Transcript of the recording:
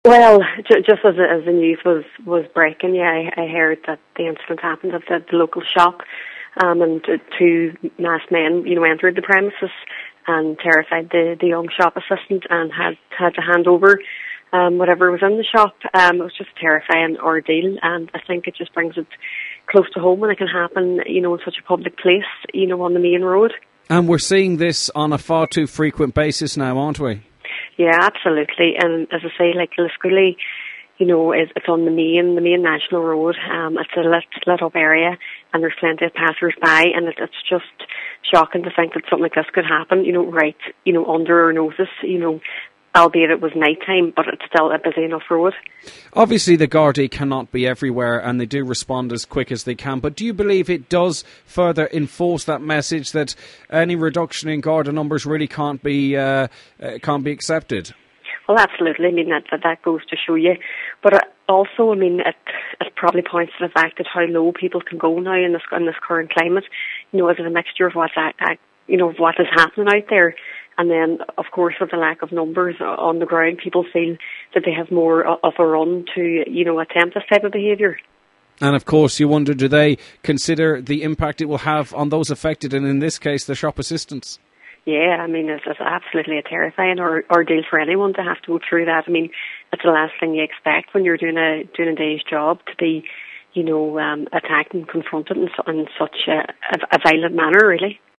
Well, just as the news was breaking, yeah, I heard that the incident happened at the local shop, and two masked men, entered the premises and terrified the young shop assistant and had to hand over whatever was in the shop. It was just a terrifying ordeal, and I think it just brings it close to home when it can happen, in such a public place, on the main road. And we're seeing this on a far too frequent basis now, aren't we? Yeah, absolutely. And as I say, like Liscrooly, it's on the main national road. It's a lit up area, and there's plenty of passers-by, and it's just shocking to think that something like this could happen, right, under our noses, albeit it was nighttime, but it's still a busy enough road. Obviously, the Gardaí cannot be everywhere, and they do respond as quick as they can. But do you believe it does further enforce that message that any reduction in Garda numbers really can't be accepted? Well, absolutely. I mean, that goes to show you. But also, I mean, it probably points to the fact that how low people can go now in this current climate. Is it a mixture of what is happening out there? And then, of course, with the lack of numbers on the ground, people feel that they have more of a run to, attempt this type of behaviour. And, of course, you wonder, do they consider the impact it will have on those affected, and in this case, the shop assistants? Yeah, I mean, it's absolutely a terrifying ordeal for anyone to have to go through that. I mean, it's the last thing you expect when you're doing a day's job, to be, attacked and confronted in such a violent manner, really.